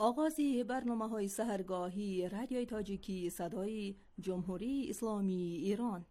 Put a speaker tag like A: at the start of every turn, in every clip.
A: آغاز برنامه‌های سحرگاهی رادیوی تاجیکی صدای جمهوری اسلامی ایران.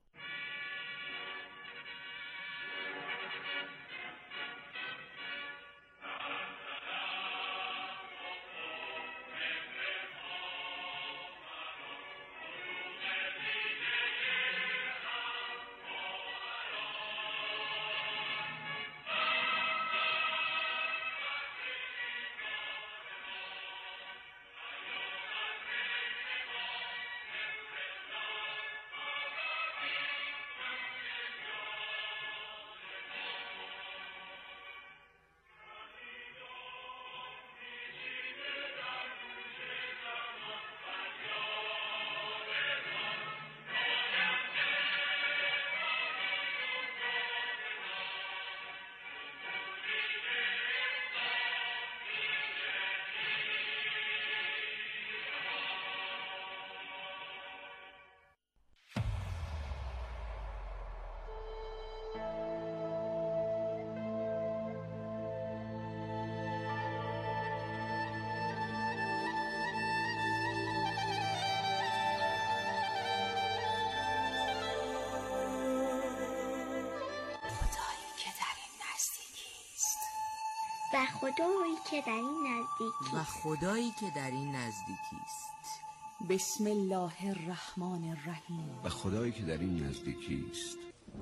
B: و خدایی که در این نزدیکی
C: و خدایی که در این نزدیکی است.
A: بسم الله الرحمن الرحیم.
D: و خدایی که در این نزدیکی است.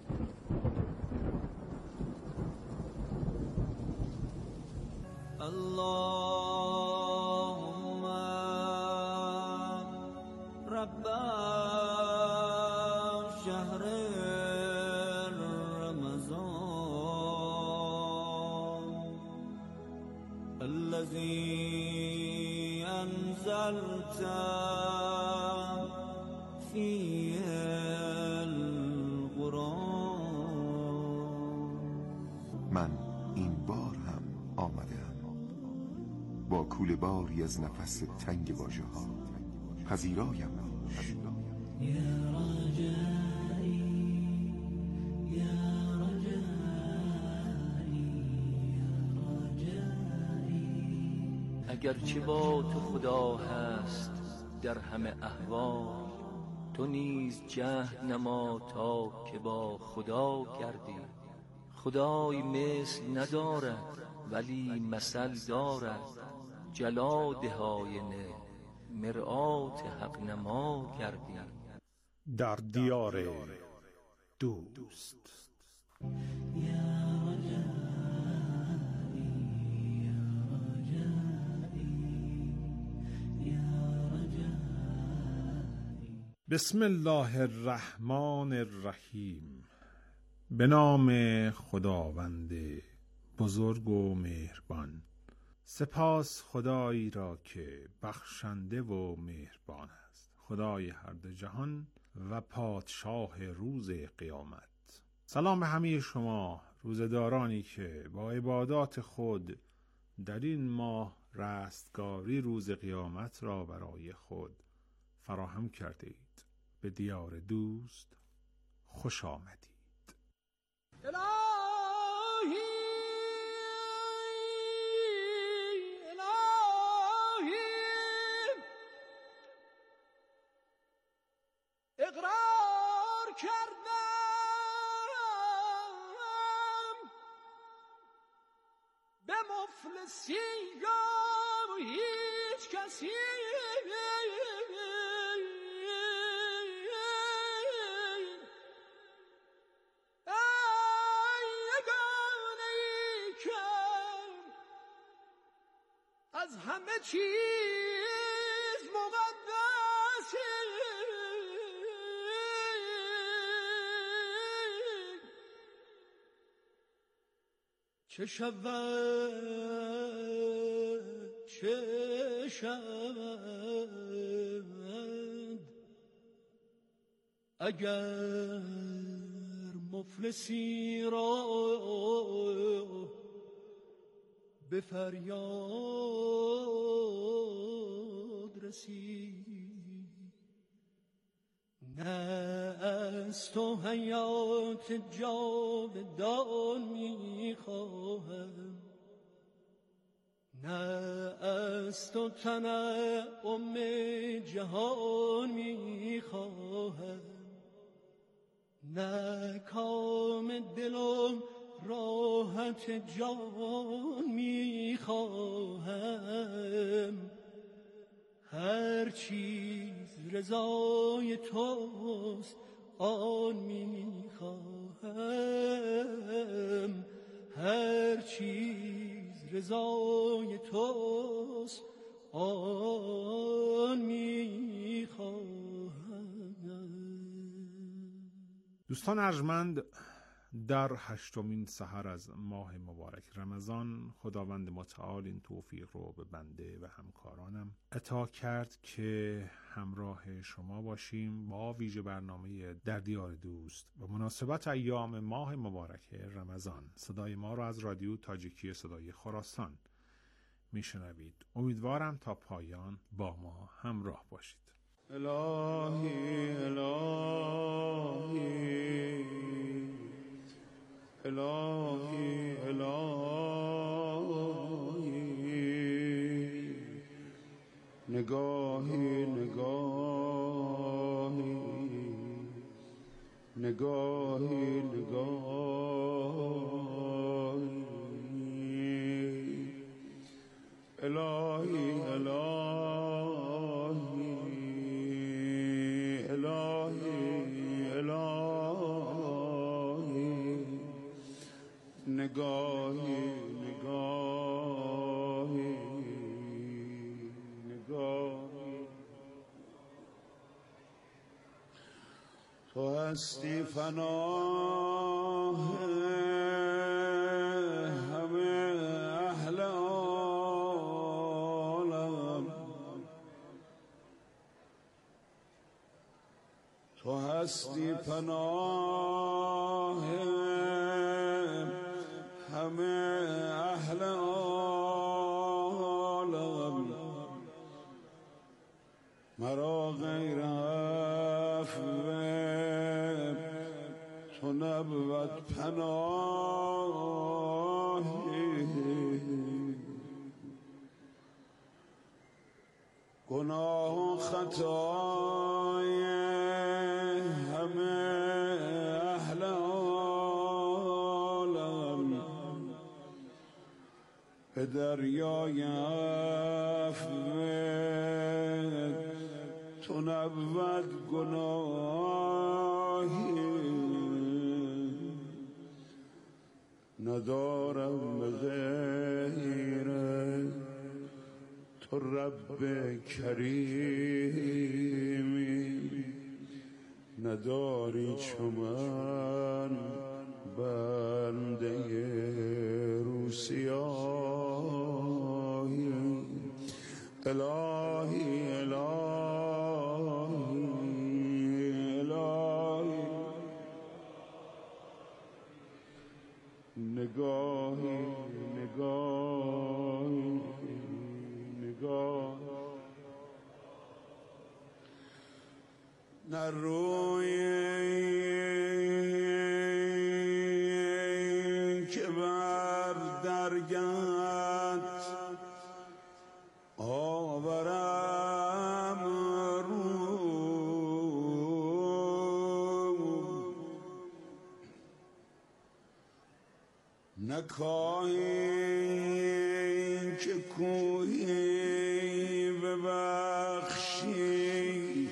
E: اللهم رب شهر الذي أنزلت فيه القرآن.
F: من این بار هم آمدم با کوله باری از نفس تنگ واژه ها. پذیرایم باش
E: یا رجایی یا
G: اگرچه با تو خدا هست در همه احوال، تو نیز جهد نما تا که با خدا کردی. خدای مثل ندارد ولی مثل دارد، جلاد آینه مرآت حق نما کردی.
H: در دیار دوست. بسم الله الرحمن الرحیم. به نام خداوند بزرگ و مهربان. سپاس خدایی را که بخشنده و مهربان است، خدای هر دو جهان و پادشاه روز قیامت. سلام به همه شما روزدارانی که با عبادات خود در این ماه رستگاری روز قیامت را برای خود فراهم کرده اید. به دیار دوست خوش آمدید.
E: الهی اقرار کردم به مفلسی و هیچ کسی از همه چیز مقدسی، چه شود چه شود اگر مفلسی را به فریاد رسید. نه از تو حیات جاودان میخواهم، نه از تو تنعم جهان میخواهم، نه کام دلم راحت جان میخواهم. هر چیز رضای توست آن میخواهم، هر چیز رضای توست آن میخواهم.
H: دوستان ارجمند، در 8مین سحر از ماه مبارک رمضان خداوند متعال این توفیق رو به بنده و همکارانم عطا کرد که همراه شما باشیم با ویژه برنامه در دیار دوست و مناسبت ایام ماه مبارک رمضان. صدای ما رو از رادیو تاجیکی صدای خراسان میشنوید. امیدوارم تا پایان با ما همراه باشید.
I: الهی الهی الهی الهی نگاهی نگاهی نگاهی نگاهی الهی الهی الهی الهی نگاهی نگاهی نگاهی تو هستی پناه همه اهل عالم، تو هستی پناه همه اهل عالم، مرا غیر عفو تو نبود پناهی، گناه و خطای همه اهل عالم به دریای عفو تو نبود گناهی، ندارم به غیر تو رب کریمی، نداری چو من بنده روسیاهی. الهی الهی الهی نگاهی نگاهی نگاهی نه روی که بر درگت آورم رو، نکاهی که کوهی ببخشی،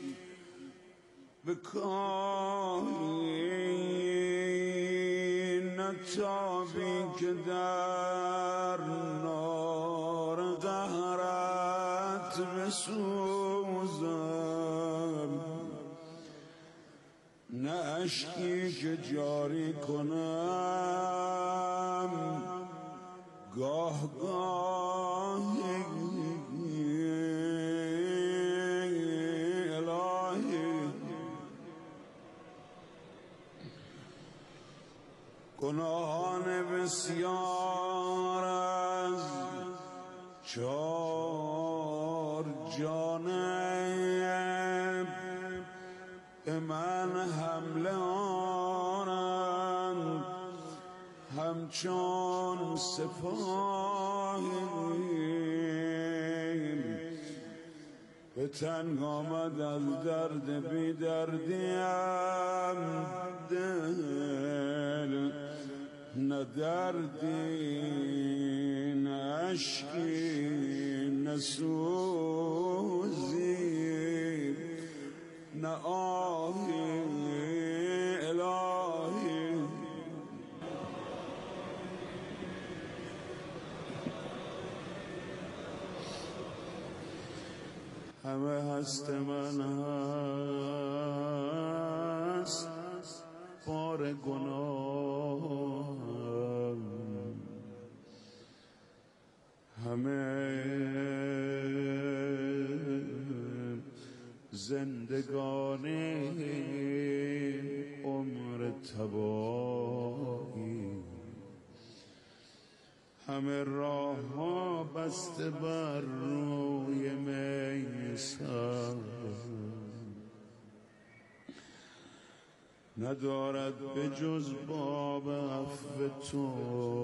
I: بکاهی نتابی که در نار قهرت بسوزم، نه اشکی که جاری کنم گاه گاهی. الهی گناهان بسیار از چار جانب به من حمله آرند، همچون سپاهی به تنگ آمد از درد بی دردیم دل، نه دردی نه عشقی نه سوزی نه آهی الهی. همه هست من هست بار گناه، همه زندگانی عمر تباهی، همه راه ها بسته بر روی میسر، ندارد به جز باب عفو تو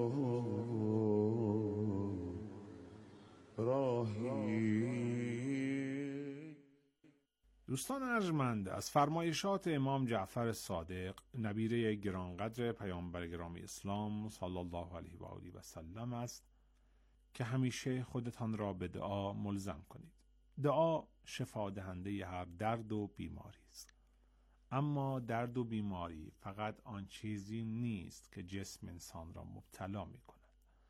I: راهی.
H: دوستان ارجمند، از فرمایشات امام جعفر صادق نبیره گرانقدر پیامبر گرامی اسلام صلی الله علیه و آله و سلم است که همیشه خودتان را به دعا ملزم کنید. دعا شفا دهنده هر درد و بیماری است، اما درد و بیماری فقط آن چیزی نیست که جسم انسان را مبتلا می کند،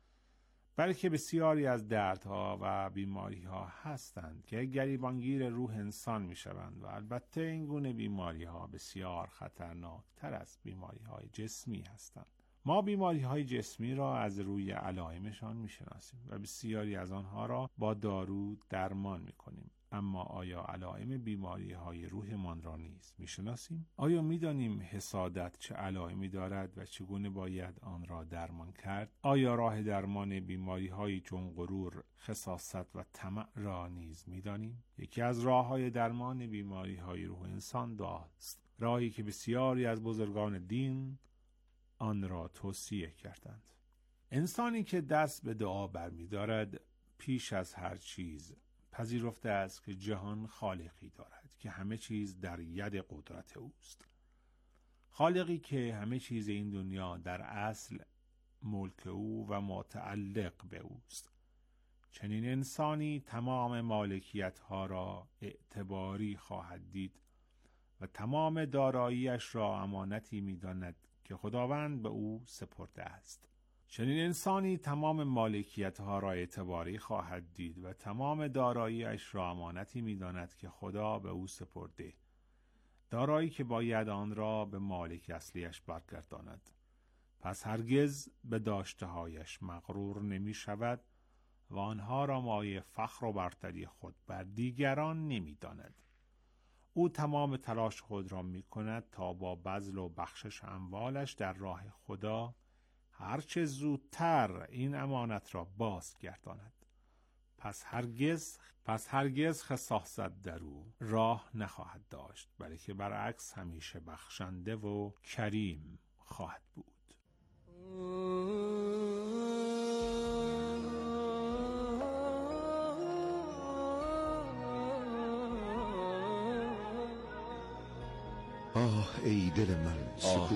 H: بلکه بسیاری از دردها و بیماریها هستند که گریبانگیر روح انسان می شوند و البته این گونه بیماریها بسیار خطرناکتر از بیماریهای جسمی هستند. ما بیماریهای جسمی را از روی علائمشان می شناسیم و بسیاری از آنها را با دارو درمان می کنیم، اما آیا علائم بیماریهای روحمان را نیز می شناسیم؟ آیا می دانیم حسادت چه علائمی دارد و چگونه باید آن را درمان کرد؟ آیا راه درمان بیماریهای چون غرور، خساست و طمع را نیز می دانیم؟ یکی از راه‌های درمان بیماریهای روح انسان دعاست، راهی که بسیاری از بزرگان دین آن را توصیه کردند. انسانی که دست به دعا برمی دارد پیش از هر چیز پذیرفته است که جهان خالقی دارد که همه چیز در ید قدرت اوست، خالقی که همه چیز این دنیا در اصل ملک او و متعلق به اوست. چنین انسانی تمام مالکیت ها را اعتباری خواهد دید و تمام داراییش را امانتی می داند که خداوند به او سپرده است. چنین انسانی تمام مالکیت ها را اعتباری خواهد دید و تمام داراییش را امانتی می داند که خدا به او سپرده، دارایی که باید آن را به مالک اصلیش برگرداند. پس هرگز به داشته هایش مغرور نمی شود و آنها را مایه فخر و برتری خود بر دیگران نمی داند. او تمام تلاش خود را می کند تا با بذل و بخشش اموالش در راه خدا هرچه زودتر این امانت را باز گرداند. پس هرگز خساست در او راه نخواهد داشت، بلکه برعکس همیشه بخشنده و کریم خواهد بود.
F: آه ای دل من،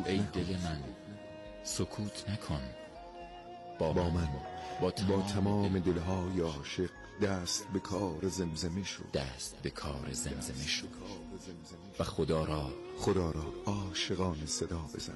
J: سکوت نکن.
F: با من با تمام دلهای عاشق دست به کار زمزمه شو.
J: و خدا را
F: عاشقانه صدا بزن.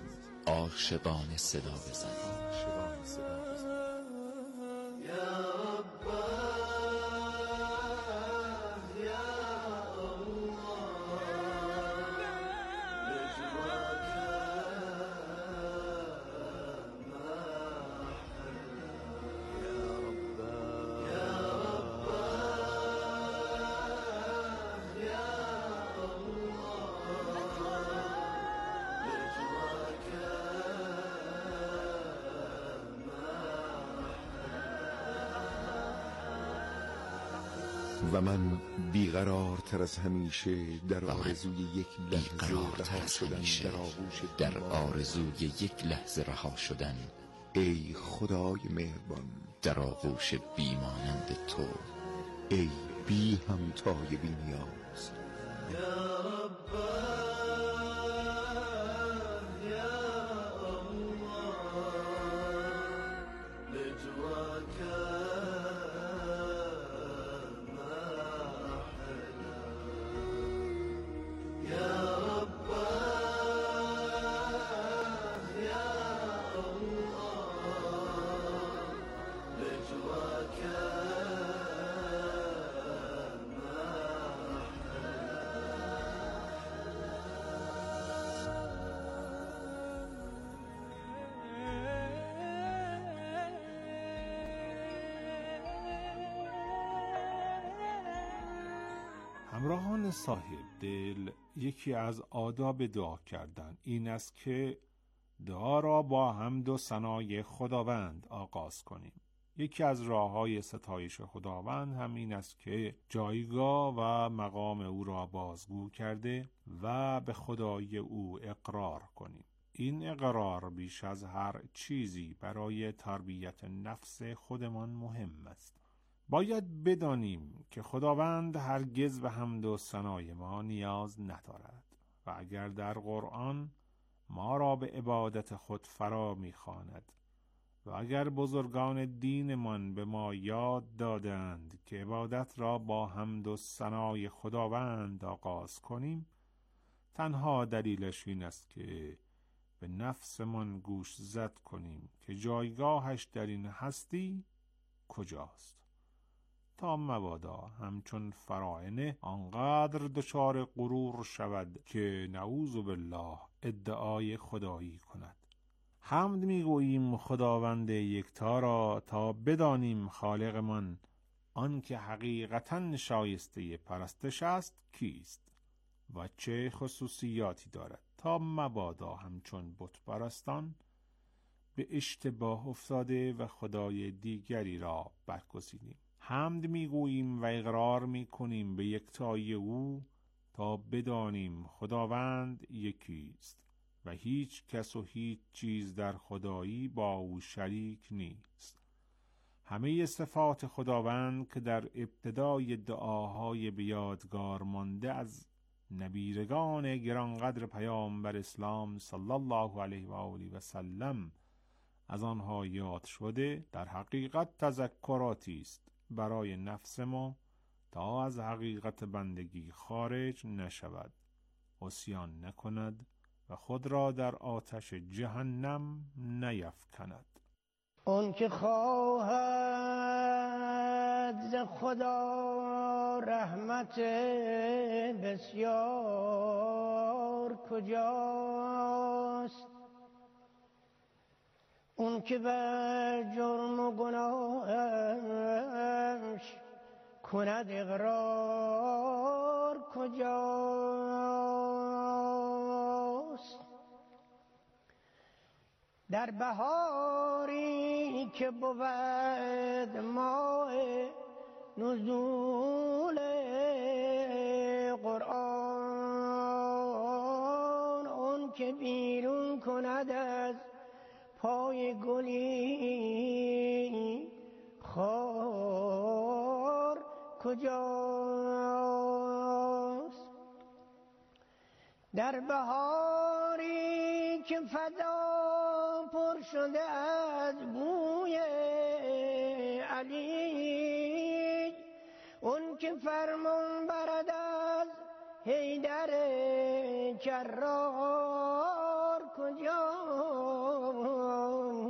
F: و من بیقرارتر از همیشه در آرزوی یک لحظه رها شدن ای خدای مهربان
J: در آغوش بیمانند تو،
F: ای بی همتای بی نیاز.
E: یا رب یا الله لجواك ما أحلى یا رب یا الله لجواك
H: همراهان صاحب دل، یکی از آداب دعا کردن این است که دعا را با حمد و ثنای خداوند آغاز کنیم. یکی از راه‌های ستایش خداوند همین است که جایگاه و مقام او را بازگو کرده و به خدای او اقرار کنیم. این اقرار بیش از هر چیزی برای تربیت نفس خودمان مهم است. باید بدانیم که خداوند هرگز به حمد و ثنای ما نیاز ندارد و اگر در قرآن ما را به عبادت خود فرا می‌خواند و اگر بزرگان دینمان به ما یاد دادند که عبادت را با حمد و ثنای خداوند آغاز کنیم، تنها دلیلش این است که به نفسمان گوش زد کنیم که جایگاهش در این هستی کجاست، تا مبادا همچون فراعنه آنقدر دچار غرور شود که نعوذ بالله ادعای خدایی کند. حمد میگوییم خداوند یکتا را تا بدانیم خالقمان، آن که حقیقتاً شایسته پرستش است، کیست و چه خصوصیاتی دارد، تا مبادا همچون بت پرستان به اشتباه افتاده و خدای دیگری را برگزینیم. حمد میگوییم و اقرار میکنیم به یکتایی او تا بدانیم خداوند یکیست و هیچ کس و هیچ چیز در خدایی با او شریک نیست. همه صفات خداوند که در ابتدای دعاهای بیادگار مانده از نبیرگان گرانقدر پیامبر اسلام صلی الله علیه و آله و سلم از آنها یاد شده، در حقیقت تذکراتی است برای نفس ما تا از حقیقت بندگی خارج نشود، عصیان نکند و خود را در آتش جهنم نیفکند.
K: اون که خواهد ز خدا رحمت بسیار کجاست؟ اون که بر جرم و گناهش کند اقرار کجاست؟ در بهاری که بود ماه نزول قرآن، اون که بیرون کند از پای گلی خار کجاست؟ در بهاری که فضا پر شده از بوی علی، اون که فرمان برد از حیدر کرار کجاست؟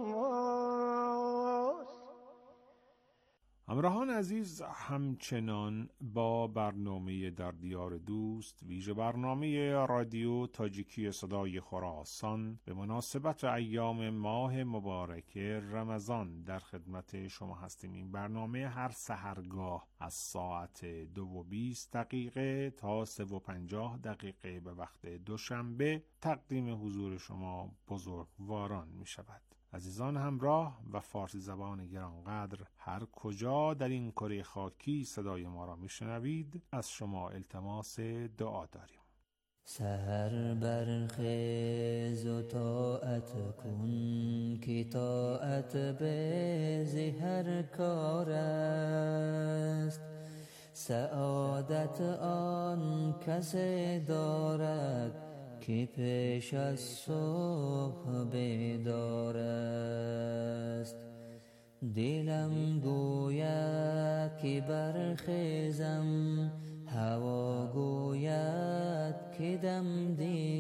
H: همراهان عزیز، همچنان با برنامه در دیار دوست، ویژه برنامه رادیو تاجیکی صدای خراسان به مناسبت ایام ماه مبارک رمضان در خدمت شما هستیم. این برنامه هر سحرگاه از ساعت 2:20 تا 3:50 به وقت دوشنبه تقدیم حضور شما بزرگواران می شود. عزیزان همراه و فارسی زبان گرانقدر، هر کجا در این کره خاکی صدای ما را میشنوید، از شما التماس دعا داریم.
L: سحر برخیز و طاعت کن که طاعت به هر کار است. سعادت آن کسی دارد که پیش از صبح بیدار است. دلم گوید که برخیزم، هوا گوید که دم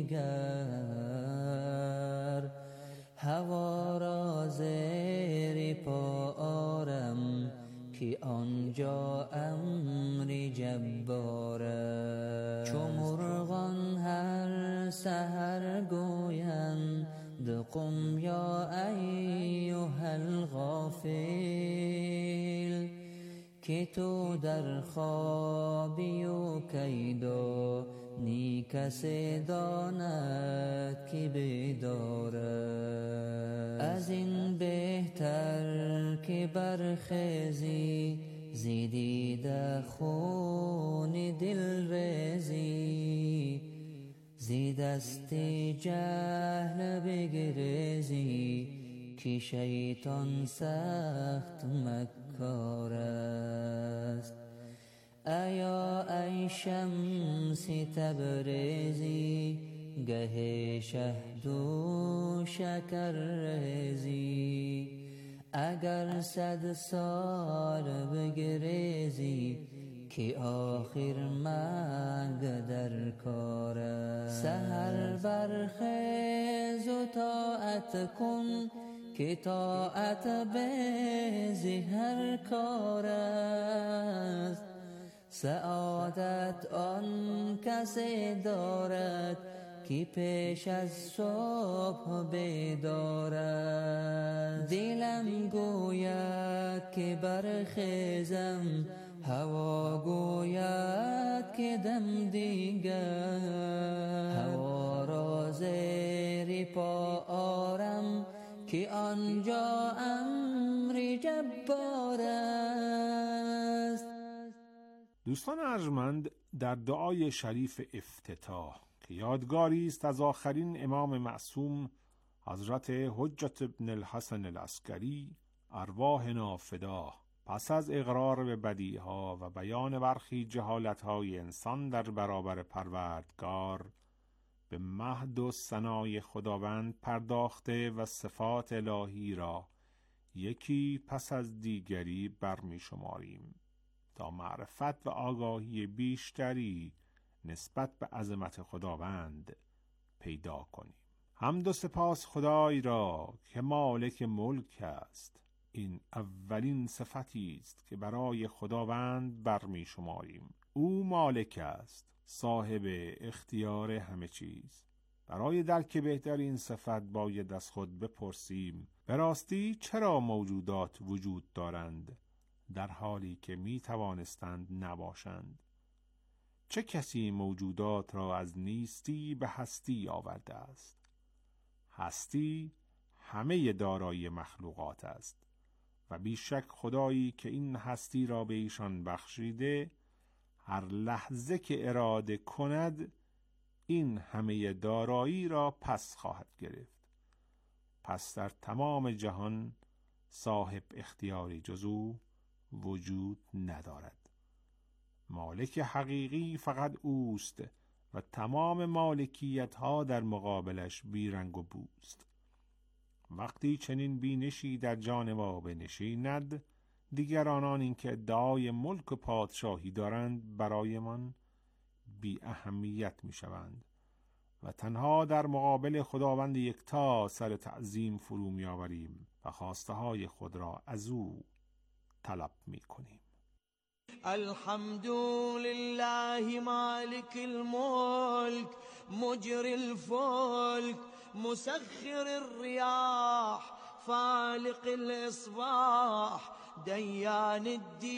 L: دیگر. هوا را زیر پا آرم که آنجا امر جبار است. چو مرغان هر سحر گویند قم یا ایها الغافل، که تو در خوابی و کیدا نی کسی داند که بیدار است. از این بهتر که برخیزی زیدیده خون دل ریزی، زی دست جهل بگریزی که شیطان سخت مکار است. ایا ای شمس تبریزی گه شهد و شکر ریزی، اگر 100 سال بگریزی که آخر مرگ در کار است. سحر برخیز و طاعت کن که طاعت به هر کار است. سعادت آن کسی دارد که پیش از صبح بیدار است. دلم گوید که برخیزم، هوا گوید که دم دیگر. هوا را زیر پا آرم که آنجا امر جبار است.
H: دوستان ارجمند، در دعای شریف افتتاح که یادگاری است از آخرین امام معصوم حضرت حجت ابن الحسن العسکری ارواحنا فدا، پس از اقرار به بدیها و بیان برخی جهالت‌های انسان در برابر پروردگار، به مهد و ثنای خداوند پرداخته و صفات الهی را یکی پس از دیگری برمی شماریم تا معرفت و آگاهی بیشتری نسبت به عظمت خداوند پیدا کنیم. حمد و سپاس خدای را که مالک ملک است. این اولین صفتی است که برای خداوند برمی شماریم. او مالک است، صاحب اختیار همه چیز. برای درک بهتر این صفت باید از خود بپرسیم به راستی چرا موجودات وجود دارند در حالی که می توانستند نباشند؟ چه کسی موجودات را از نیستی به هستی آورده است؟ هستی همه دارایی مخلوقات است و بیشک خدایی که این هستی را به ایشان بخشیده، هر لحظه که اراده کند این همه دارایی را پس خواهد گرفت. پس در تمام جهان صاحب اختیاری جز او وجود ندارد. مالک حقیقی فقط اوست و تمام مالکیت ها در مقابلش بیرنگ و بوست. وقتی چنین بینشی در جان ما بنشیند، دیگر آنان این که ادعای ملک و پادشاهی دارند برایمان بی اهمیت می شوند و تنها در مقابل خداوند یکتا سر تعظیم فرو می آوریم و خواسته های خود را از او طلب می کنیم.
E: الحمد لله مالك الملك مجري الفلك مسخر الرياح فالق الإصباح ديان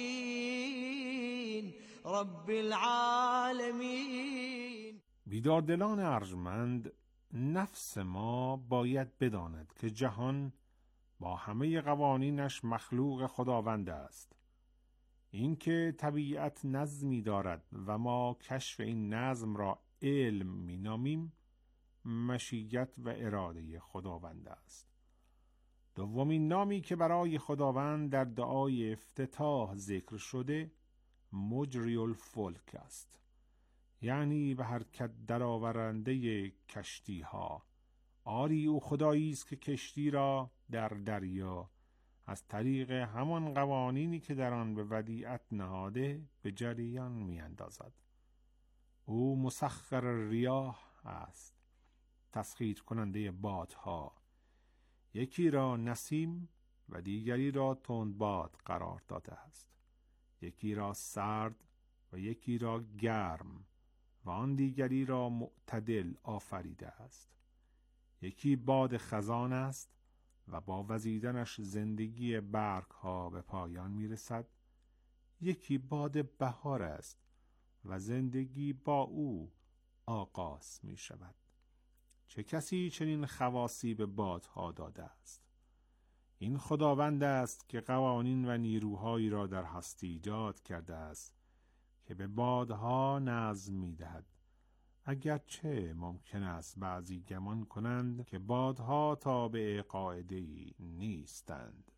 E: الدين رب العالمين.
H: بیداردلان ارجمند، نفس ما باید بداند که جهان با همه قوانینش مخلوق خداوند است. اینکه طبیعت نظمی دارد و ما کشف این نظم را علم مینامیم مشیت و اراده خداوند است. دومین نامی که برای خداوند در دعای افتتاح ذکر شده مجری الفلک است، یعنی به حرکت درآورنده کشتی ها. آری او خدایی است که کشتی را در دریا از طریق همان قوانینی که در آن به ودیعت نهاده به جریان می اندازد. او مسخر ریاح است، تسخیر کننده بادها، یکی را نسیم و دیگری را تندباد قرار داده است، یکی را سرد و یکی را گرم و آن دیگری را معتدل آفریده است. یکی باد خزان است و با وزیدنش زندگی برگ ها به پایان می رسد. یکی باد بهار است و زندگی با او آغاز می شود. چه کسی چنین خواصی به بادها داده است؟ این خداوند است که قوانین و نیروهایی را در هستی ایجاد کرده است که به بادها نظم می دهد. اگرچه ممکن است بعضی گمان کنند که بادها تابع قاعده‌ای نیستند.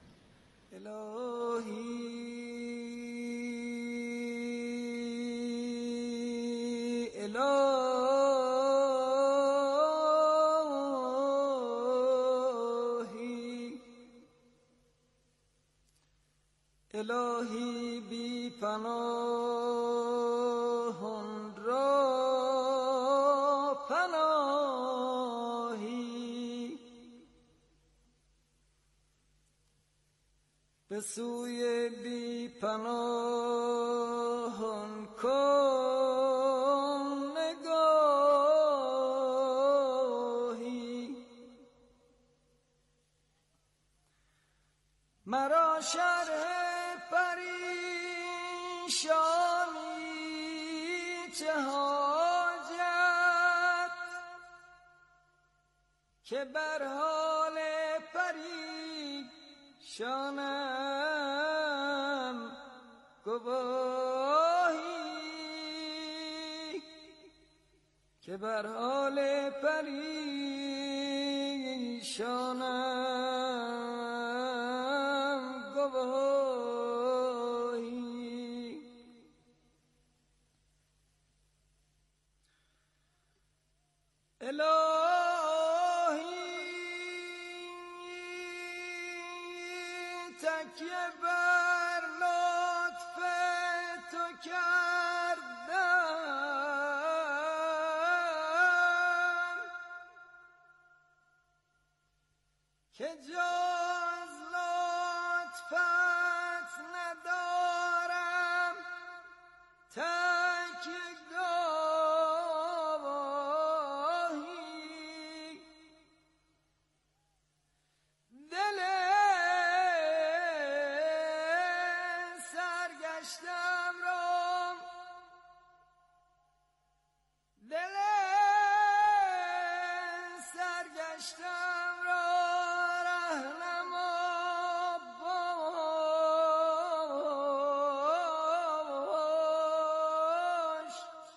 E: الهی بی پناهان را پناهی، به سوی بی پناهان کن نگاهی. مرا شرح پریشانی چه حاجت که بر حال پریشانم گواهی، که بر حال پریشانم گواهی. تکیه بر لطف تو کردم که جز لطفت ندارم تکیه گاهی. دل سرگشتم را رهنما باش،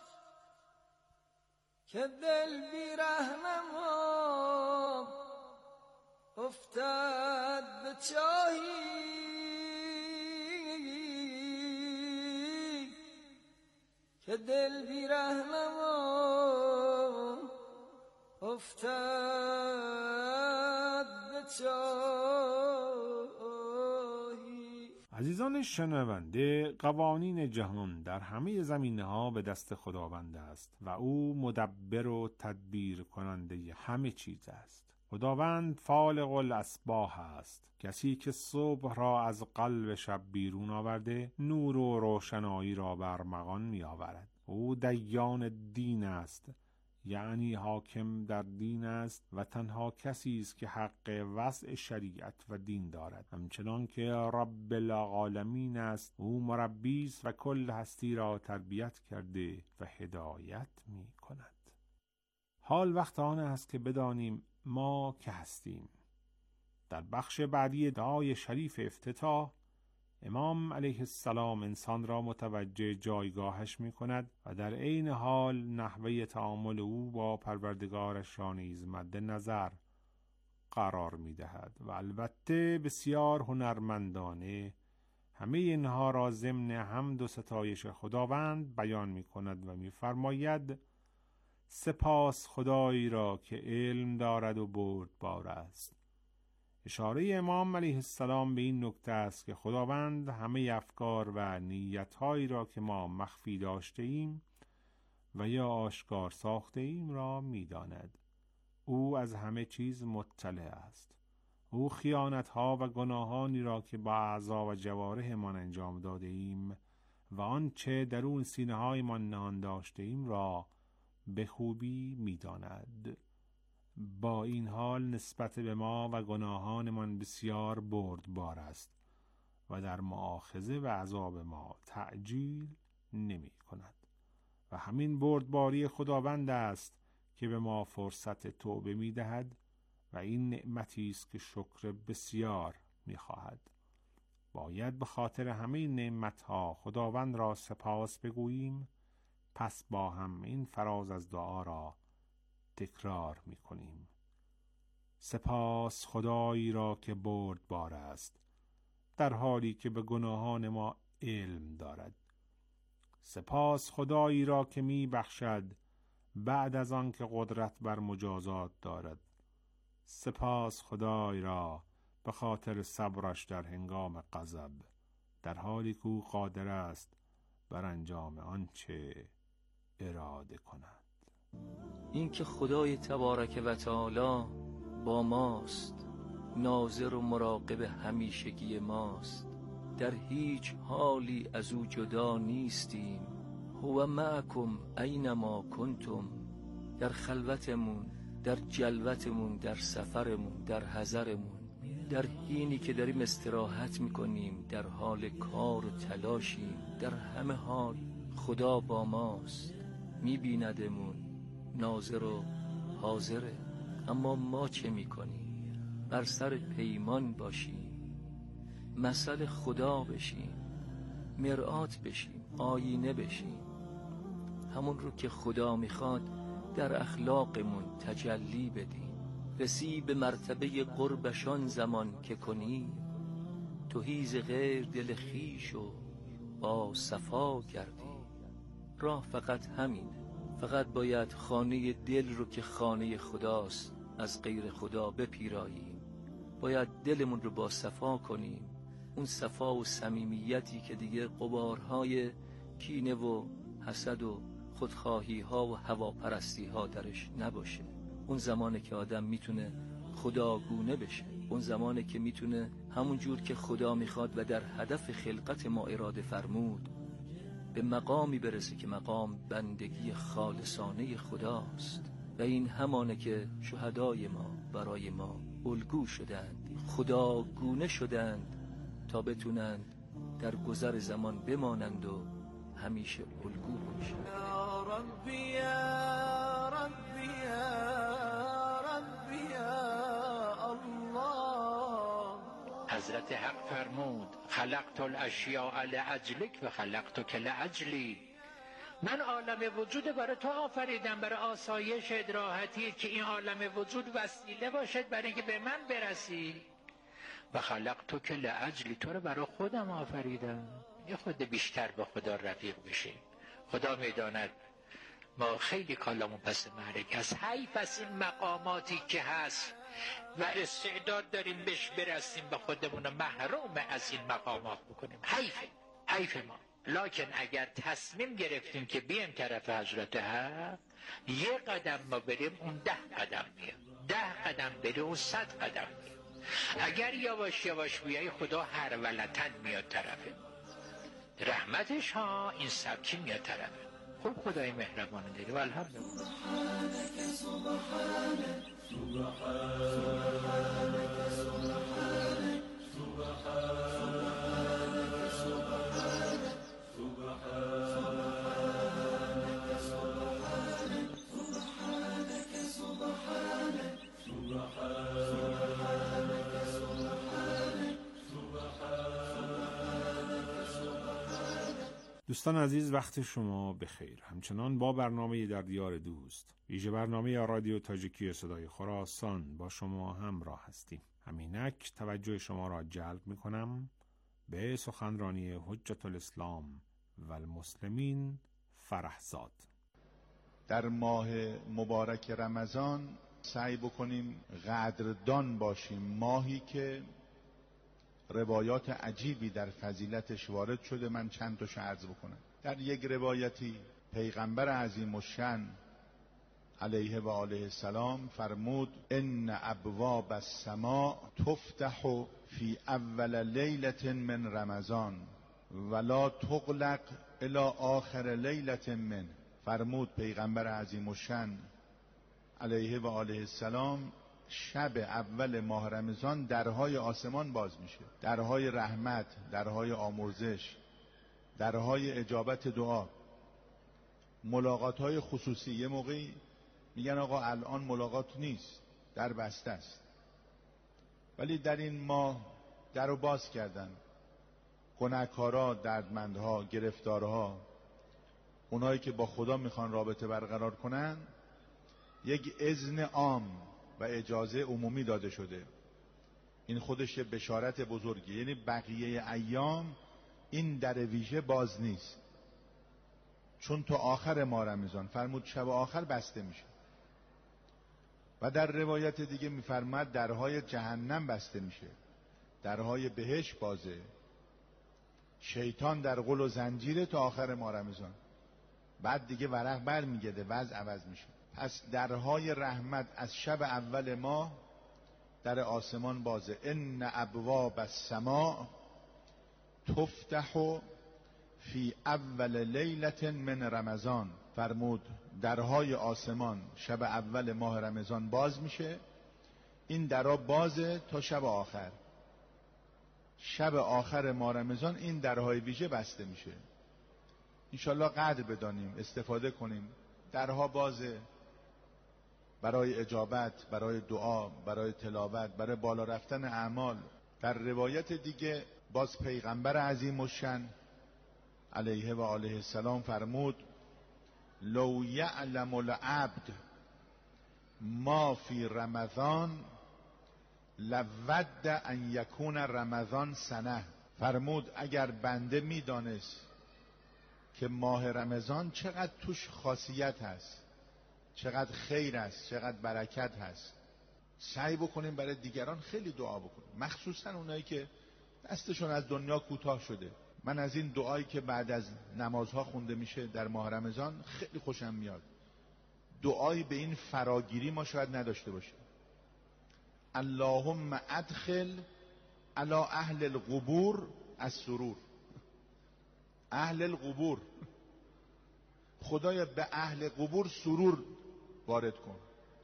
E: که دل بی رهنما افتد به چاهی، که دل بی رهنما افتد به چاهی.
H: عزیزان شنونده، قوانین جهان در همه زمینه‌ها به دست خداوند است و او مدبر و تدبیر کننده همه چیز است. خداوند فالق الاسباح است، کسی که صبح را از قلب شب بیرون آورده نور و روشنایی را برمغان می آورد. او دیان دین است، یعنی حاکم در دین است و تنها کسی است که حق وضع شریعت و دین دارد. همچنان که رب العالمین است، او مربی است و کل هستی را تربیت کرده و هدایت می کند. حال وقت آن است که بدانیم ما که هستیم. در بخش بعدی دعای شریف افتتاح امام علیه السلام انسان را متوجه جایگاهش می کند و در عین حال نحوه تعامل او با پروردگارش را نیز مد نظر قرار می دهد و البته بسیار هنرمندانه همه اینها را ضمن حمد و ستایش خداوند بیان می کند و می فرماید سپاس خدایی را که علم دارد و بردبار است. اشاره امام علیه السلام به این نکته است که خداوند همه افکار و نیت‌هایی را که ما مخفی داشته ایم و یا آشکار ساخته ایم را می‌داند. او از همه چیز مطلع است. او خیانت‌ها و گناهانی را که با اعضا و جوارحمان انجام داده ایم و آنچه درون سینه‌هایمان نهان داشته ایم را به خوبی می‌داند. با این حال نسبت به ما و گناهانمان بسیار بردبار است و در مؤاخذه و عذاب ما تعجیل نمی کند و همین بردباری خداوند است که به ما فرصت توبه می دهد و این نعمتی است که شکر بسیار می خواهد. باید به خاطر همه این نعمتها خداوند را سپاس بگوییم. پس با هم این فراز از دعا را تکرار می کنیم. سپاس خدایی را که بردبار است در حالی که به گناهان ما علم دارد. سپاس خدایی را که می بخشد بعد از آن که قدرت بر مجازات دارد. سپاس خدایی را به خاطر صبرش در هنگام غضب در حالی که او قادر است بر انجام آنچه اراده کند.
G: این که خدای تبارک و تعالی با ماست، ناظر و مراقب همیشگی ماست، در هیچ حالی از او جدا نیستیم. هو معکم اینما کنتم، در خلوتمون، در جلوتمون، در سفرمون، در حضرمون، در حینی که داریم استراحت میکنیم، در حال کار و تلاشیم، در همه حال خدا با ماست، میبیندمون، ناظر و حاضره. اما ما چه میکنیم؟ بر سر پیمان باشیم، مثل خدا بشیم، مرآت بشیم، آینه بشیم، همون رو که خدا میخواد در اخلاقمون تجلی بدیم. رسی به مرتبه قربشان زمان که کنیم، تهیز غیر دل خویش و با صفا گردیم. راه فقط همینه، فقط باید خانه دل رو که خانه خداست از غیر خدا بپیراییم. باید دلمون رو با صفا کنیم، اون صفا و صمیمیتی که دیگه غبارهای کینه و حسد و خودخواهی ها و هواپرستی ها درش نباشه. اون زمانه که آدم میتونه خداگونه بشه، اون زمانه که میتونه همون جور که خدا میخواد و در هدف خلقت ما اراده فرمود به مقامی برسه که مقام بندگی خالصانه خداست. و این همانه که شهدای ما برای ما الگو شدند، خداگونه شدند تا بتونند در گذر زمان بمانند و همیشه الگو باشند.
E: یا ربی یا ربی یا ربی یا الله.
M: حضرت حق فرمود خلقت الاشیاء لأجلک و خلقتک لأجلی. من عالم وجود برای تو آفریدم، برای آسایش راحتی، که این عالم وجود وسیله باشد برای اینکه به من برسی. و خلقتک لأجلی، تو رو برای خودم آفریدم. یه خود بیشتر با خدا رفیق بشیم. خدا میداند ما خیلی کالامون پس مرگ است. حیف از این مقاماتی که هست و استعداد داریم بهش برسیم به خودمون محروم از این مقامات بکنیم. حیف ما. لکن اگر تصمیم گرفتیم که بیایم طرف حضرت حق، یه قدم ما بریم اون 10 قدم میاد، 10 قدم بریم اون 100 قدم میاد. اگر یواش یواش بیایی خدا هر ولتن میاد طرفه رحمتش ها، این سبکی میاد طرفه. خب خدای مهربان داری و الحمدلله.
E: سبحانك سبحانك سبحانك سبحانك سبحانك سبحانك
H: دوستان عزیز، وقت شما بخیر. همچنان با برنامه در دیار دوست، ویژه برنامه رادیو تاجیکی صدای خراسان با شما همراه هستیم. همینک توجه شما را جلب می‌کنم به سخنرانی حجت الاسلام و المسلمین فرحزاد.
I: در ماه مبارک رمضان سعی بکنیم قدردان باشیم، ماهی که روایات عجیبی در فضیلتش وارد شده. من چند تاشو عرض بکنم. در یک روایتی پیغمبر عظیم الشأن علیه و آله السلام فرمود: ان ابواب السماء تفتح فی اول لیلة من رمضان ولا تغلق الی آخر لیلة من. فرمود پیغمبر عظیم الشأن علیه و آله السلام شب اول ماه رمضان درهای آسمان باز میشه، درهای رحمت، درهای آمرزش، درهای اجابت دعا، ملاقات‌های خصوصی. یه موقعی میگن آقا الان ملاقات نیست، در بسته است، ولی در این ماه در رو باز کردن. گناهکارا، دردمندها، گرفتارها، اونایی که با خدا میخوان رابطه برقرار کنن، یک اذن عام و اجازه عمومی داده شده. این خودش بشارت بزرگی. یعنی بقیه ایام این در ویژه باز نیست، چون تا آخر ماه رمضان فرمود شب آخر بسته میشه. و در روایت دیگه میفرماد درهای جهنم بسته میشه، درهای بهشت بازه، شیطان در غل و زنجیره تا آخر ماه رمضان. بعد دیگه ورق بر میگرده، وضع عوض میشه. پس درهای رحمت از شب اول ماه در آسمان بازه. ان ابواب السماء تفتح فی اول لیلة من رمضان. فرمود درهای آسمان شب اول ماه رمضان باز میشه. این درها بازه تا شب آخر. شب آخر ماه رمضان این درهای ویژه بسته میشه. انشالله قدر بدانیم، استفاده کنیم. درها بازه برای اجابت، برای دعا، برای تلاوت، برای بالا رفتن اعمال. در روایت دیگه باز پیغمبر عظیم الشأن علیه و آله السلام فرمود: لو یعلم العبد ما فی رمضان لود ان یکون رمضان سنه. فرمود اگر بنده میدانست که ماه رمضان چقدر توش خاصیت هست، چقدر خیر هست، چقدر برکت هست، سعی بکنیم برای دیگران خیلی دعا بکنیم، مخصوصا اونایی که دستشون از دنیا کوتاه شده. من از این دعایی که بعد از نمازها خونده میشه در ماه رمضان خیلی خوشم میاد. دعایی به این فراگیری ما شاید نداشته باشیم. اللهم ادخل علی اهل القبور السرور. اهل القبور، خدایا به اهل قبور سرور وارد کن.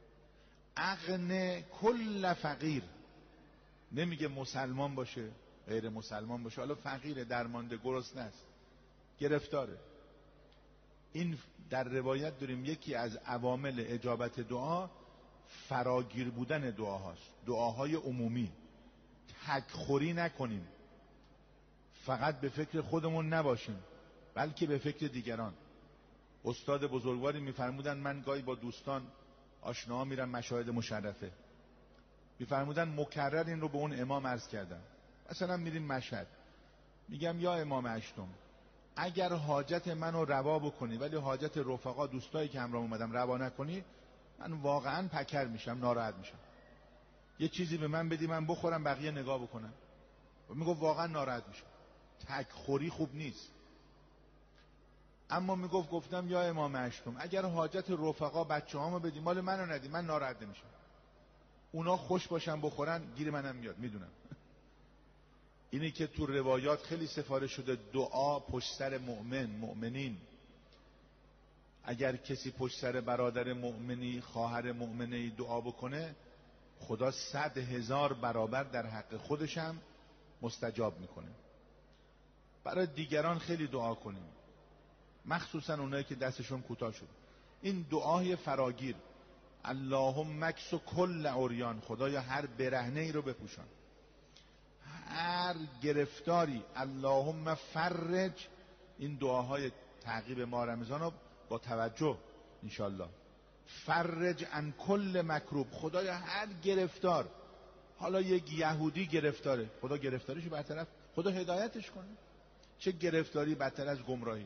I: اغنه کل فقیر، نمیگه مسلمان باشه، غیر مسلمان باشه، حالا فقیره، درمانده، گرسنه است، گرفتاره. این در روایت داریم یکی از عوامل اجابت دعا فراگیر بودن دعاهاست. دعاهای عمومی، تکخوری نکنیم، فقط به فکر خودمون نباشیم بلکه به فکر دیگران. استاد بزرگواری میفرمودن، من گاهی با دوستان آشناها میرم مشاهد مشرفه، میفرمودن مکرر این رو به اون امام عرض کردم. مثلا میریم مشهد، میگم یا امام اشتم اگر حاجت منو روا بکنی ولی حاجت رفقا دوستایی که همراه اومدم روا نکنی، من واقعا پکر میشم، ناراحت میشم. یه چیزی به من بدی من بخورم بقیه نگاه بکنم. و میگم واقعا ناراحت میشم. تکخوری خوب نیست. اما گفتم یا امام اشتم اگر حاجت رفقا بچه‌هامو بدی مال منو ندی، من ناراحت نمیشم. اونا خوش باشن بخورن گیر منم میاد، میدونم. اینی که تو روایات خیلی سفارش شده دعا پشت سر مؤمنین. اگر کسی پشت سر برادر مؤمنی، خواهر مؤمنی دعا بکنه، خدا 100,000 برابر در حق خودشم مستجاب میکنه. برای دیگران خیلی دعا کنیم، مخصوصا اونایی که دستشون کوتاه شد. این دعای فراگیر، اللهم اکس کل عریان، خدایا هر برهنه ای رو بپوشان، هر گرفتاری، اللهم فرج این دعاهای تعقیب ماه رمضان رو با توجه انشالله. فرج عن کل مکروب، خدایا هر گرفتار، حالا یک یهودی گرفتاره، خدا گرفتاریشو برطرف، خدا هدایتش کنه. چه گرفتاری بدتر از گمراهی؟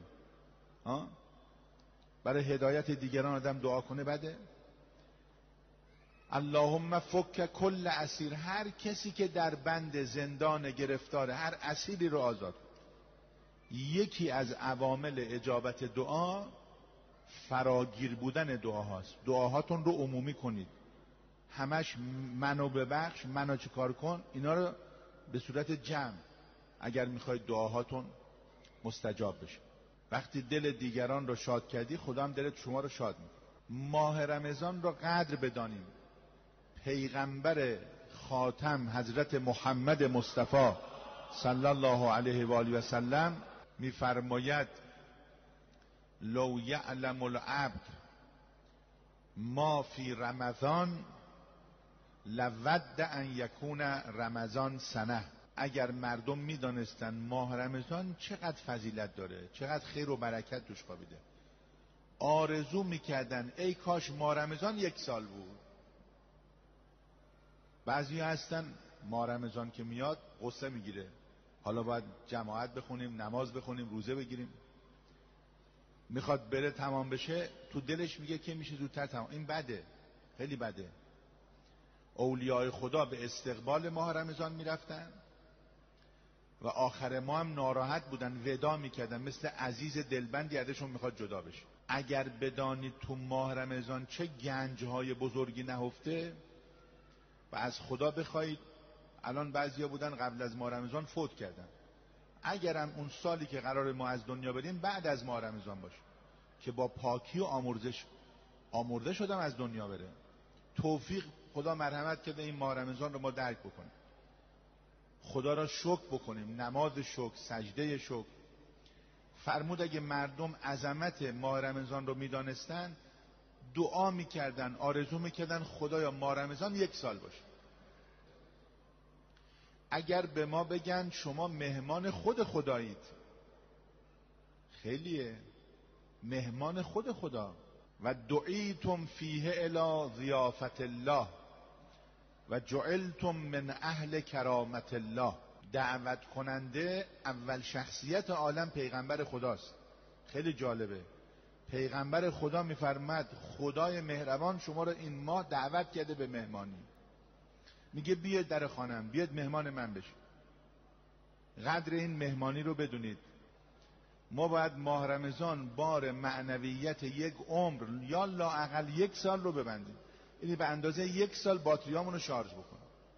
I: برای هدایت دیگران آدم دعا کنه بده؟ اللهم فک کل اسیر، هر کسی که در بند زندان گرفتاره، هر اسیری رو آزاد. یکی از عوامل اجابت دعا فراگیر بودن دعاهاست. دعاهاتون رو عمومی کنید، همش منو ببخش، منو چه کار کن، اینا رو به صورت جمع اگر میخواید دعاهاتون مستجاب بشه. وقتی دل دیگران رو شاد کردی، خدا هم دلت شما رو شاد میکنه. ماه رمضان رو قدر بدانیم. پیغمبر خاتم حضرت محمد مصطفی صلی الله علیه و آله و سلم میفرماید لو یعلم العبد ما فی رمضان لود ان یکون رمضان سنه. اگر مردم میدانستن ماه رمضان چقدر فضیلت داره، چقدر خیر و برکت توش خوابیده، آرزو میکردن ای کاش ماه رمضان 1 سال بود. بعضی هستن ماه رمضان که میاد غصه میگیره، حالا باید جماعت بخونیم، نماز بخونیم، روزه بگیریم، میخواد بره تمام بشه، تو دلش میگه که میشه زودتر تمام. این بده، خیلی بده. اولیاء خدا به استقبال ماه رمضان میرفتن و آخر ماه هم ناراحت بودن، ودا میکردن، مثل عزیز دلبندی ازشون میخواد جدا بشه. اگر بدانید تو ماه رمضان چه گنجهای بزرگی نهفته و از خدا بخواید. الان بعضیا بودن قبل از ماه رمضان فوت کردن، اگرم اون سالی که قرار ما از دنیا بریم بعد از ماه رمضان باشه که با پاکی و آمرده شدم از دنیا بره. توفیق خدا مرحمت کرده این ماه رمضان رو ما درک بکنیم، خدا را شکر بکنیم، نماز شکر، سجده شکر. فرمود اگه مردم عظمت ماه رمضان رو میدانستن دعا میکردن، آرزو میکردن خدایا ماه رمضان 1 سال باشه. اگر به ما بگن شما مهمان خود خدایید، خیلیه، مهمان خود خدا. و دعیتم فیه الی ضیافت الله و جعلتم من اهل کرامت الله. دعوت کننده اول شخصیت عالم پیغمبر خداست. خیلی جالبه، پیغمبر خدا میفرماد خدای مهربان شما رو این ماه دعوت کرده به مهمانی، میگه بیاید در خانم، بیاید مهمان من بشید. قدر این مهمانی رو بدونید. ما باید ماه رمضان بار معنویت 1 عمر یا لااقل 1 سال رو ببندیم، یعنی به اندازه 1 سال باتریامون رو شارژ بکنیم.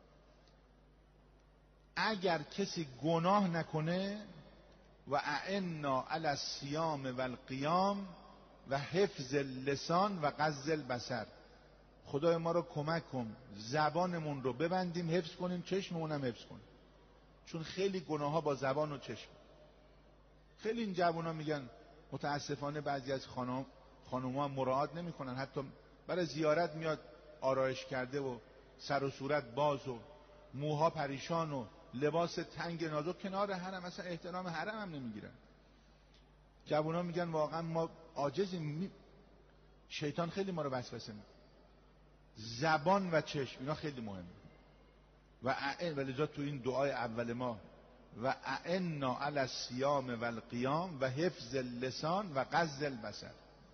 I: اگر کسی گناه نکنه و اعنا علی الصیام و القیام و حفظ اللسان و غض البصر، خدای ما رو کمک کن زبانمون رو ببندیم، حفظ کنیم، چشممون هم حفظ کنیم، چون خیلی گناه ها با زبان و چشم. خیلی این جوونا میگن متاسفانه بعضی از خانوما مراعات نمیکنن، حتی برای زیارت میاد آرایش کرده و سر و صورت باز و موها پریشان و لباس تنگ نازک کنار حرم، اصلا احترام حرم هم نمیگیرن. جوونا میگن واقعا ما عاجزیم، شیطان خیلی ما رو وسوسه میده. زبان و چشم اینا خیلی مهمه. ولذا تو این دعای اول ما و اعنا علی الصیام و القیام و حفظ اللسان و غض البصر،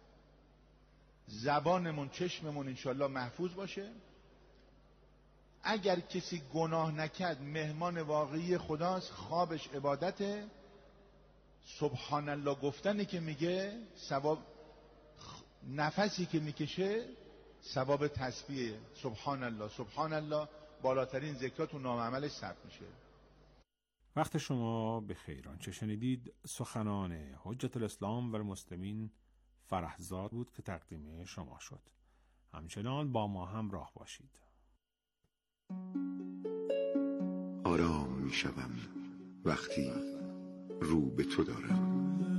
I: زبانمون چشممون انشالله محفوظ باشه. اگر کسی گناه نکرد مهمان واقعی خداست، خوابش عبادته، سبحان الله گفتنی که میگه ثواب، نفسی که میکشه ثواب تسبیح سبحان الله. سبحان الله بالاترین ذکرات و نام عملش ثبت میشه.
H: وقت شما بخیر. آنچه شنیدید سخنان حجت الاسلام و المسلمین فرهزاد بود که تقدیم شما شد. همچنان با ما همراه باشید.
F: آرام میشوم وقتی رو به تو دارم.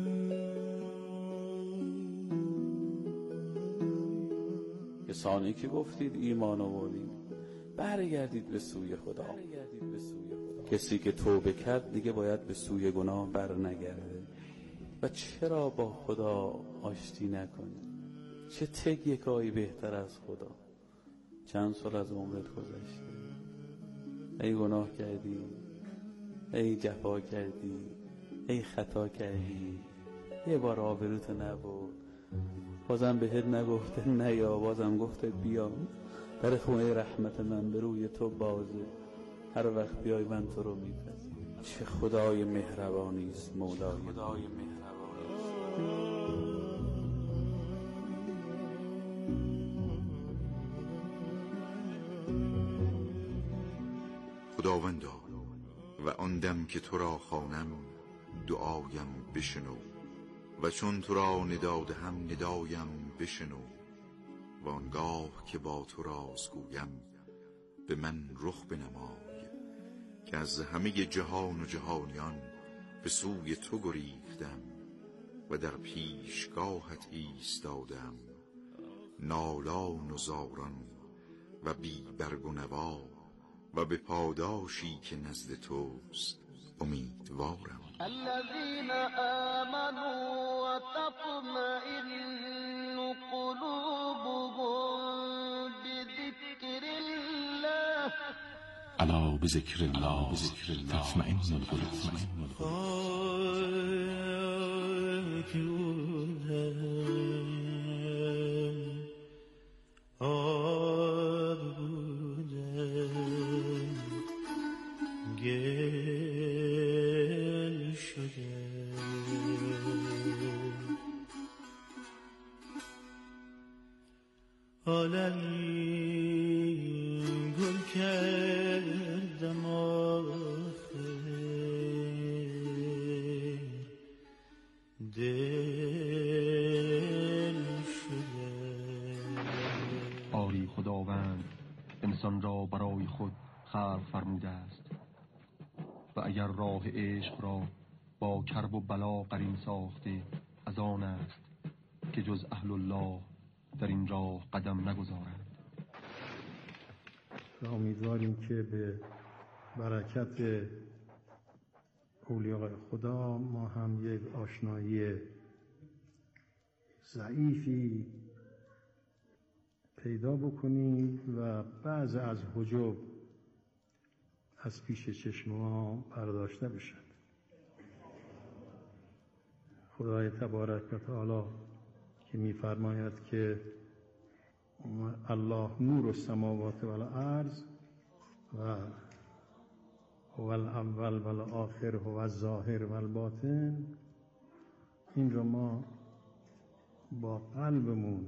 N: کسانی که گفتید ایمان آوردیم برگردید به سوی خدا. کسی که توبه کرد دیگه باید به سوی گناه بر نگرده. و چرا با خدا آشتی نکنی؟ چه تکیه‌گاهی بهتر از خدا؟ چند سال از عمرت گذشته، ای گناه کردی، ای جفا کردی، ای خطا کردی، یه بار آبروت نبود، بازم بهت نگفته نیا، بازم گفته بیا، در خونه رحمت من به روی تو بازه، هر وقت بیای من تو رو میپذیرم. چه خدای مهربانی است مولای خدای
F: خداوندا و آن دم که تو را خوانم دعایم بشنو، و چون تو را ندا هم ندایم بشنو، و آنگاه که با تو رازگویم به من رخ بنمای، که از همه جهان و جهانیان به سوی تو گریختم و در پیشگاهت ایستادم، نالان و زاران و بی برگ و نوا، و به پاداشی که نزد توست امیدوارم.
E: الذين آمنوا وتطمئن قلوبهم بذكر الله
O: الا بذكر الله تطمئن القلوب.
E: گل کردم آخر دل شده.
O: آری خداوند انسان را برای خود خلق فرموده است و اگر راه عشق را با کرب و بلا قرین ساخته، از آن است که جز اهل الله در این راه قدم نگذارند.
P: و امیدواریم که به برکت اولیاء خدا ما هم یک آشنایی ضعیفی پیدا بکنیم و بعض از حجب از پیش چشم ما برداشته بشن. خدای تبارک و تعالی که می‌فرماید که الله نور السماوات والارض و هو الاول و الاخر هو الظاهر و الباطن، این رو ما با قلبمون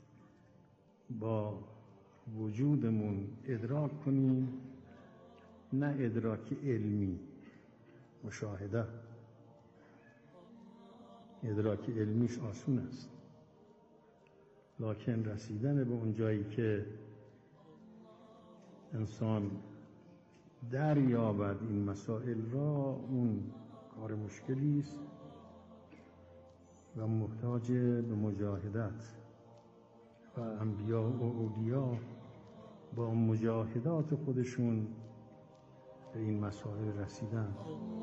P: با وجودمون ادراک کنیم، نه ادراک علمی مشاهده. ادراک علمیش آسون است، لکن رسیدن به اون جایی که انسان دریابد این مسائل را، اون کار مشکلی است و محتاج به مجاهدت و انبیا و اولیا با مجاهدات خودشون به این مسائل رسیدن.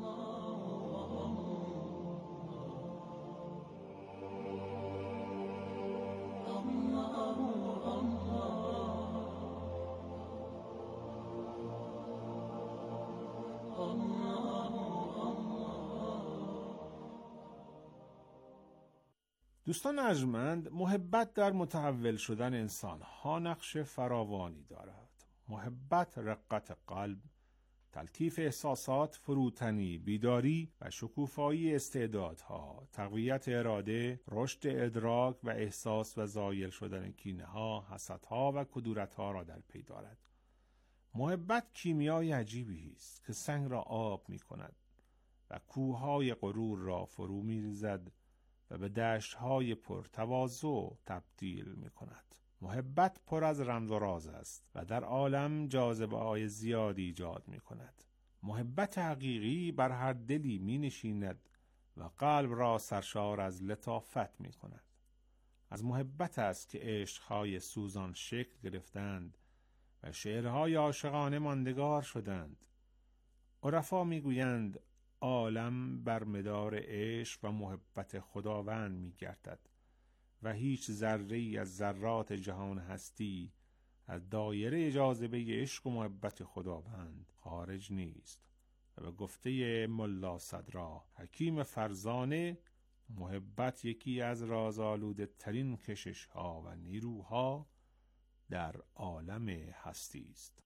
H: دوستان ارجمند، محبت در متحول شدن انسان‌ها نقش فراوانی دارد. محبت رقت قلب، تلطیف احساسات، فروتنی، بیداری و شکوفایی استعدادها، تقویت اراده، رشد ادراک و احساس و زایل شدن کینه‌ها، حسدها و کدورت‌ها را در پی دارد. محبت کیمیای عجیبی است که سنگ را آب می‌کند و کوه‌های غرور را فرو می‌ریزد و به دشت‌های پرتواضع تبدیل می‌کند. محبت پر از رمز و راز است و در عالم جاذبه‌های زیادی ایجاد می‌کند. محبت حقیقی بر هر دلی می‌نشیند و قلب را سرشار از لطافت می‌کند. از محبت است که عشق‌های سوزان شکل گرفتند و شعرهای عاشقانه ماندگار شدند. عرفا می‌گویند عالم بر مدار عشق و محبت خداوند می گردد و هیچ ذره‌ای از ذرات جهان هستی از دایره جاذبه عشق و محبت خداوند خارج نیست. و به گفته ملا صدرا حکیم فرزانه، محبت یکی از رازآلوده ترین کشش ها و نیروها در عالم هستی است.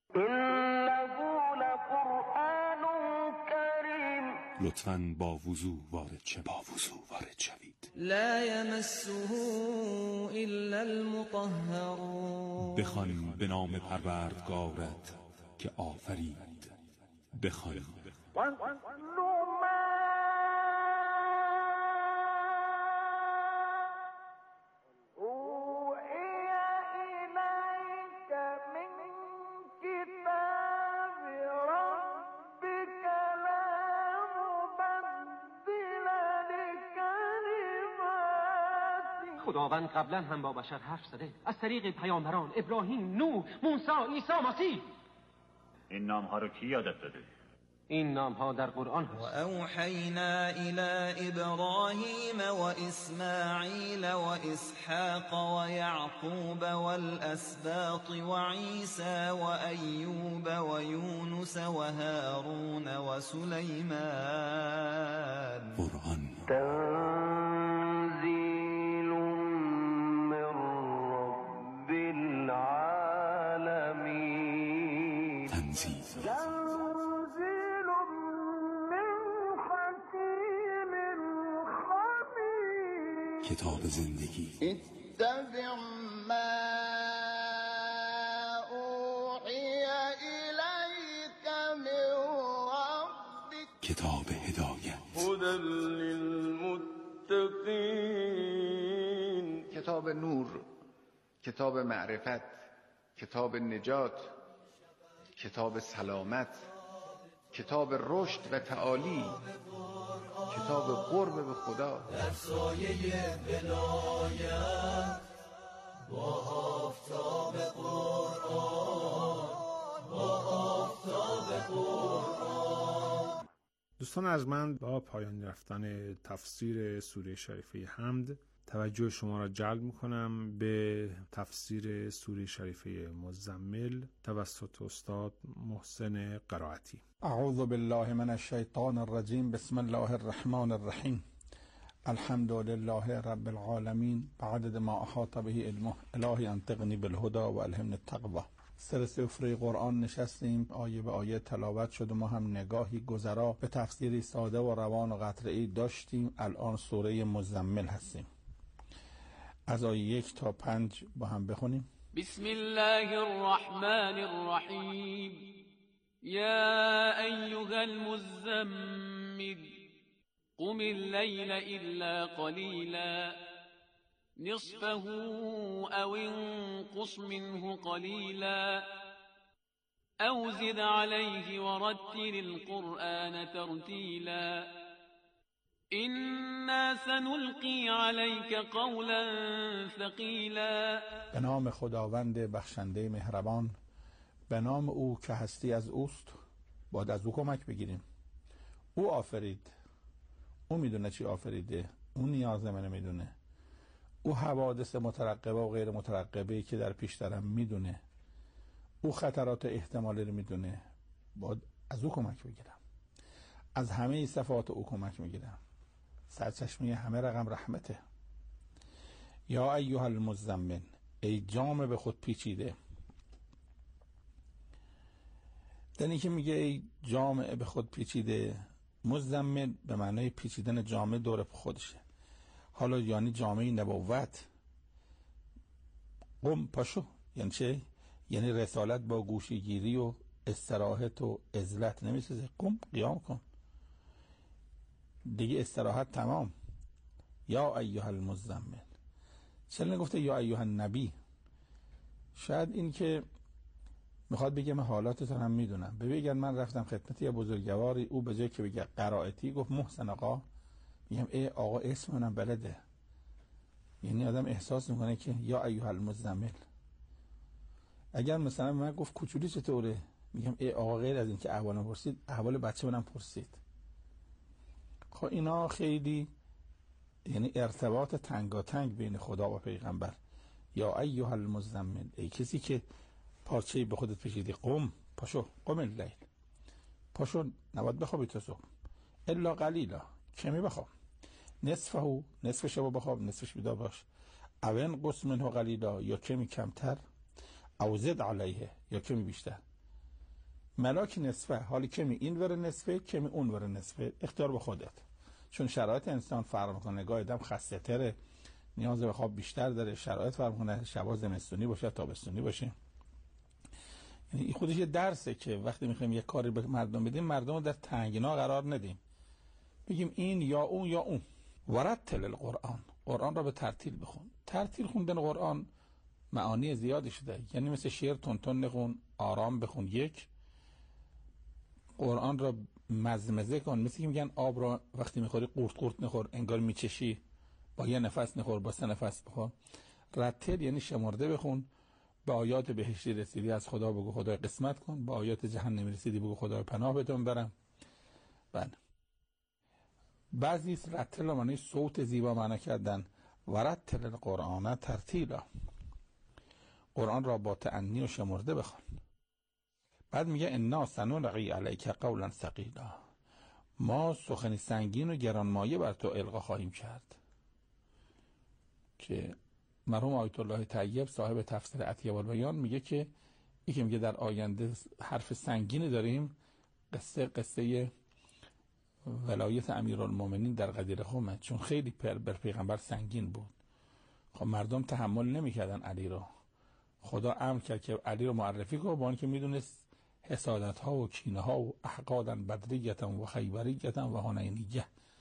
D: لطفاً با وضو وارد شوید.
L: لا یمسه الا المطهرون.
D: بخوان به نام پروردگارت که آفرید. بخوان.
Q: خداوند قبلا هم با بشر حرف زده از طریق پیامبران ابراهیم، نوح، موسی، عیسی مسیح.
R: این نام‌ها رو کی یادت داده؟
Q: این نام‌ها در قرآن هست.
L: و اوحینا الی ابراهیم و اسماعیل و اسحاق و یعقوب والاسباط و عیسی و ایوب و یونس و هارون و سلیمان.
D: قرآن
E: تنزیل من رب العالمین.
D: تنزیل کتاب زندگی.
E: اتبع ما اوحی الیک من ربک.
D: کتاب هدایت.
E: هدی للمتقین.
I: کتاب نور، کتاب معرفت، کتاب نجات، کتاب سلامت، کتاب رشد و تعالی، کتاب قرب به خدا.
E: در سایه ولایت با آفتاب قرآن، با آفتاب قرآن.
H: دوستان ارجمند، با پایان رفتن تفسیر سوره شریفه حمد توجه شما را جلب میکنم به تفسیر سوره شریفه مزمل توسط استاد محسن قرائتی.
S: اعوذ بالله من الشیطان الرجیم. بسم الله الرحمن الرحیم. الحمد لله رب العالمین بعدد ما احاط به علمه. الهی انطقنی بالهدى و الهمنی التقوی. سر سفره قرآن نشستیم، آیه به آیه تلاوت شد و ما هم نگاهی گذرا به تفسیری ساده و روان و قطعه‌ای داشتیم. الان سوره مزمل هستیم. از آیه 1 تا 5 با هم بخونیم.
T: بسم الله الرحمن الرحیم. یا ایها المزمل قم الليل الا قلیلا نصفه او انقص منه قلیلا او زد علیه ورتل القرآن ترتیلا إنا سنلقي عليك قولا ثقيلا.
S: به نام خداوند بخشنده مهربان، به نام او که هستی از اوست. باید از او کمک بگیریم. او آفرید، او میدونه چی آفریده، او نیازمنه میدونه، او حوادث مترقبه و غیر مترقبه که در پیش دارم میدونه، او خطرات احتمالی رو میدونه. باید از او کمک بگیرم، از همه صفات او کمک میگیرم. سرچشمه همه رقم رحمته. یا ایها المزمل، ای جامه به خود پیچیده. دنی که میگه ای جامه به خود پیچیده، مزمل به معنای پیچیدن جامه دور خودشه. حالا یعنی جامعه نبوت. قم پاشو یعنی چه؟ یعنی رسالت با گوشه‌گیری و استراحت و عزلت نمیسازه. قم قیام کن دیگه، استراحت تمام. یا ایها المزمل. چرا نگفته یا ایها النبی؟ شاید این که میخواد بگه من حالاتتون هم میدونم. بگن من رفتم خدمت یه بزرگواری، او به جای که بگه قرائتی گفت محسن آقا. میگم ای آقا اسم منم بلده. یعنی آدم احساس میکنه که یا ایها المزمل. اگر مثلا من گفت کوچولی چطوره، میگم ای آقا غیر از این که احوالم پرسید، احوال بچه منم پرسید. خب اینا خیلی یعنی ارتباط تنگاتنگ بین خدا و پیغمبر. یا ایها المزمل، ای کسی که پارچه‌ای به خودت پوشیدی، قم، پاشو، قم اللیل، پاشو نباید بخوابی تا صبح، الا قلیلا، کمی بخواب، نصفه، نصف شب بخواب، نصفش بیدار باش، او انقص منه قلیلا، یا کمی کمتر، او زد علیه، یا کمی بیشتر. ملاک نصفه، حالی کمی این ور نصفه، کمی اون ور نصفه، اختیار به خودت، چون شرایط انسان فرق میکنه. گاهی آدم خسته تره، نیاز به خواب بیشتر داره، شرایط فرق میکنه، شبا زمستونی باشه تابستونی باشه. یعنی این خودش یه درسه که وقتی میخوایم یه کاری به مردم بدیم، مردم رو در تنگنا قرار ندیم، بگیم این یا اون یا اون. ورتل القرآن، قرآن را به ترتیل بخون. ترتیل خوندن قرآن معانی زیادی شده، یعنی مثل شعر تون نخون، آرام بخون. یک، قرآن را مزمزه کن، مثل که میگن آب را وقتی میخوری قورت قورت نخور، انگار میچشی، با یه نفس نخور، با 3 نفس بخور. رتل یعنی شمرده بخون. به آیات بهشتی رسیدی از خدا بگو خدای قسمت کن، به آیات جهنم رسیدی بگو خدای پناه بهتون برم. بله، بعضی رتل معنی صوت زیبا معنی کردن. ورتل القرآن ترتیلا، قرآن را با تأنی و شمرده بخوان. بعد میگه انا سنلقی علیک قولا ثقیلا، ما سخن سنگین و گرانمایه بر تو القا خواهیم کرد. که مرحوم آیت الله طیب صاحب تفسیر عطیه البیان میگه که یکی میگه در آینده حرف سنگینی داریم، قصه ولایت امیرالمومنین در غدیر خم، چون خیلی بر پیغمبر سنگین بود. خب مردم تحمل نمیکردن علی رو. خدا امر کرد که علی رو معرفی کنه، با اینکه میدونست حسادت ها و کینه ها و احقادا بدریتا و خیبریتا و حنینیه،